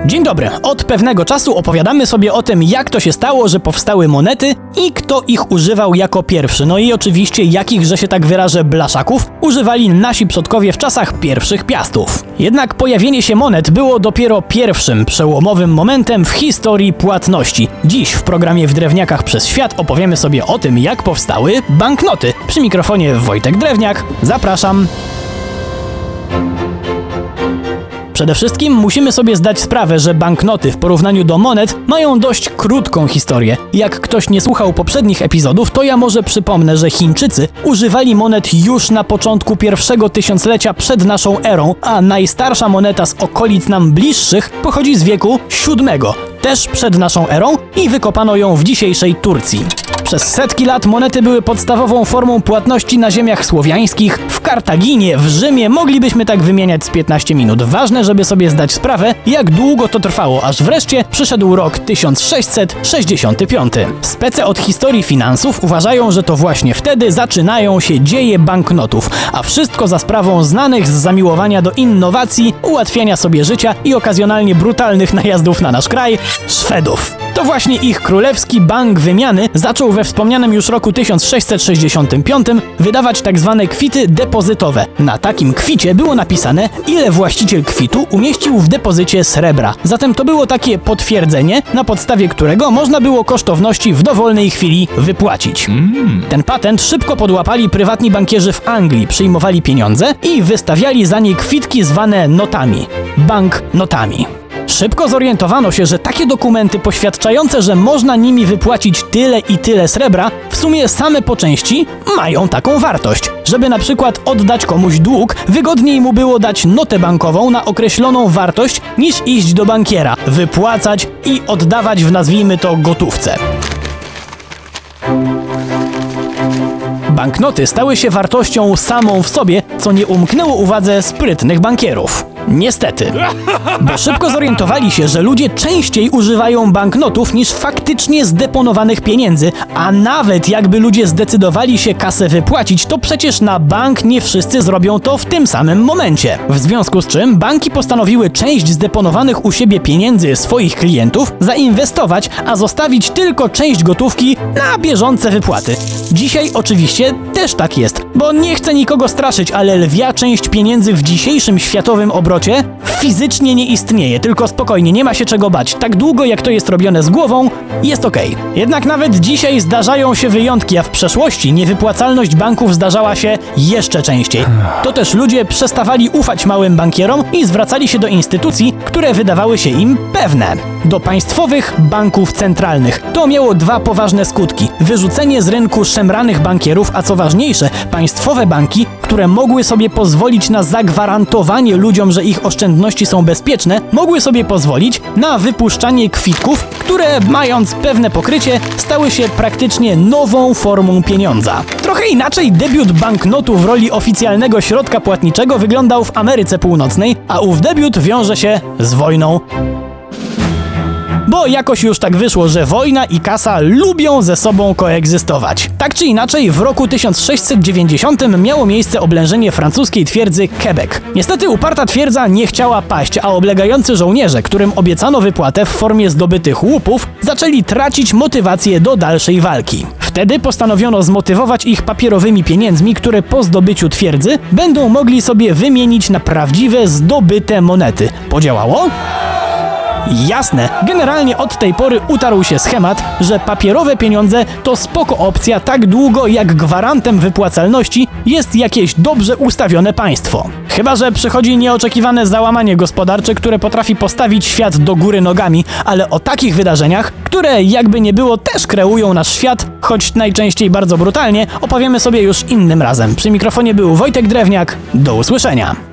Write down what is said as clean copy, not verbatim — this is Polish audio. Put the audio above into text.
Dzień dobry. Od pewnego czasu opowiadamy sobie o tym, jak to się stało, że powstały monety i kto ich używał jako pierwszy. No i oczywiście jakich, że się tak wyrażę, blaszaków używali nasi przodkowie w czasach pierwszych piastów. Jednak pojawienie się monet było dopiero pierwszym przełomowym momentem w historii płatności. Dziś w programie W Drewniakach przez Świat opowiemy sobie o tym, jak powstały banknoty. Przy mikrofonie Wojtek Drewniak. Zapraszam. Przede wszystkim musimy sobie zdać sprawę, że banknoty w porównaniu do monet mają dość krótką historię. Jak ktoś nie słuchał poprzednich epizodów, to ja może przypomnę, że Chińczycy używali monet już na początku pierwszego tysiąclecia przed naszą erą, a najstarsza moneta z okolic nam bliższych pochodzi z wieku VII, też przed naszą erą, i wykopano ją w dzisiejszej Turcji. Przez setki lat monety były podstawową formą płatności na ziemiach słowiańskich. W Kartaginie, w Rzymie moglibyśmy tak wymieniać z 15 minut. Ważne, żeby sobie zdać sprawę, jak długo to trwało, aż wreszcie przyszedł rok 1665. Spece od historii finansów uważają, że to właśnie wtedy zaczynają się dzieje banknotów, a wszystko za sprawą znanych z zamiłowania do innowacji, ułatwiania sobie życia i okazjonalnie brutalnych najazdów na nasz kraj Szwedów. To właśnie ich królewski bank wymiany zaczął we wspomnianym już roku 1665 wydawać tak zwane kwity depozytowe. Na takim kwicie było napisane, ile właściciel kwitu umieścił w depozycie srebra. Zatem to było takie potwierdzenie, na podstawie którego można było kosztowności w dowolnej chwili wypłacić. Ten patent szybko podłapali prywatni bankierzy w Anglii, przyjmowali pieniądze i wystawiali za nie kwitki zwane notami. Banknotami. Szybko zorientowano się, że takie dokumenty poświadczające, że można nimi wypłacić tyle i tyle srebra, w sumie same po części mają taką wartość. Żeby na przykład oddać komuś dług, wygodniej mu było dać notę bankową na określoną wartość, niż iść do bankiera, wypłacać i oddawać w, nazwijmy to, gotówce. Banknoty stały się wartością samą w sobie, co nie umknęło uwadze sprytnych bankierów. Niestety, bo szybko zorientowali się, że ludzie częściej używają banknotów niż faktycznie zdeponowanych pieniędzy, a nawet jakby ludzie zdecydowali się kasę wypłacić, to przecież na bank nie wszyscy zrobią to w tym samym momencie. W związku z czym banki postanowiły część zdeponowanych u siebie pieniędzy swoich klientów zainwestować, a zostawić tylko część gotówki na bieżące wypłaty. Dzisiaj oczywiście też tak jest, bo nie chcę nikogo straszyć, ale lwia część pieniędzy w dzisiejszym światowym obrocie fizycznie nie istnieje, tylko spokojnie, nie ma się czego bać. Tak długo jak to jest robione z głową, jest okej. Jednak nawet dzisiaj zdarzają się wyjątki, a w przeszłości niewypłacalność banków zdarzała się jeszcze częściej. To też ludzie przestawali ufać małym bankierom i zwracali się do instytucji, które wydawały się im pewne. Do państwowych banków centralnych. To miało dwa poważne skutki. Wyrzucenie z rynku szemranych bankierów, a co ważniejsze, państwowe banki, które mogły sobie pozwolić na zagwarantowanie ludziom, że ich oszczędności są bezpieczne, mogły sobie pozwolić na wypuszczanie kwitków, które, mając pewne pokrycie, stały się praktycznie nową formą pieniądza. Trochę inaczej debiut banknotu w roli oficjalnego środka płatniczego wyglądał w Ameryce Północnej, a ów debiut wiąże się z wojną. Bo jakoś już tak wyszło, że wojna i kasa lubią ze sobą koegzystować. Tak czy inaczej, w roku 1690 miało miejsce oblężenie francuskiej twierdzy Quebec. Niestety uparta twierdza nie chciała paść, a oblegający żołnierze, którym obiecano wypłatę w formie zdobytych łupów, zaczęli tracić motywację do dalszej walki. Wtedy postanowiono zmotywować ich papierowymi pieniędzmi, które po zdobyciu twierdzy będą mogli sobie wymienić na prawdziwe, zdobyte monety. Podziałało? Jasne, generalnie od tej pory utarł się schemat, że papierowe pieniądze to spoko opcja tak długo, jak gwarantem wypłacalności jest jakieś dobrze ustawione państwo. Chyba że przychodzi nieoczekiwane załamanie gospodarcze, które potrafi postawić świat do góry nogami, ale o takich wydarzeniach, które jakby nie było też kreują nasz świat, choć najczęściej bardzo brutalnie, opowiemy sobie już innym razem. Przy mikrofonie był Wojtek Drewniak, do usłyszenia.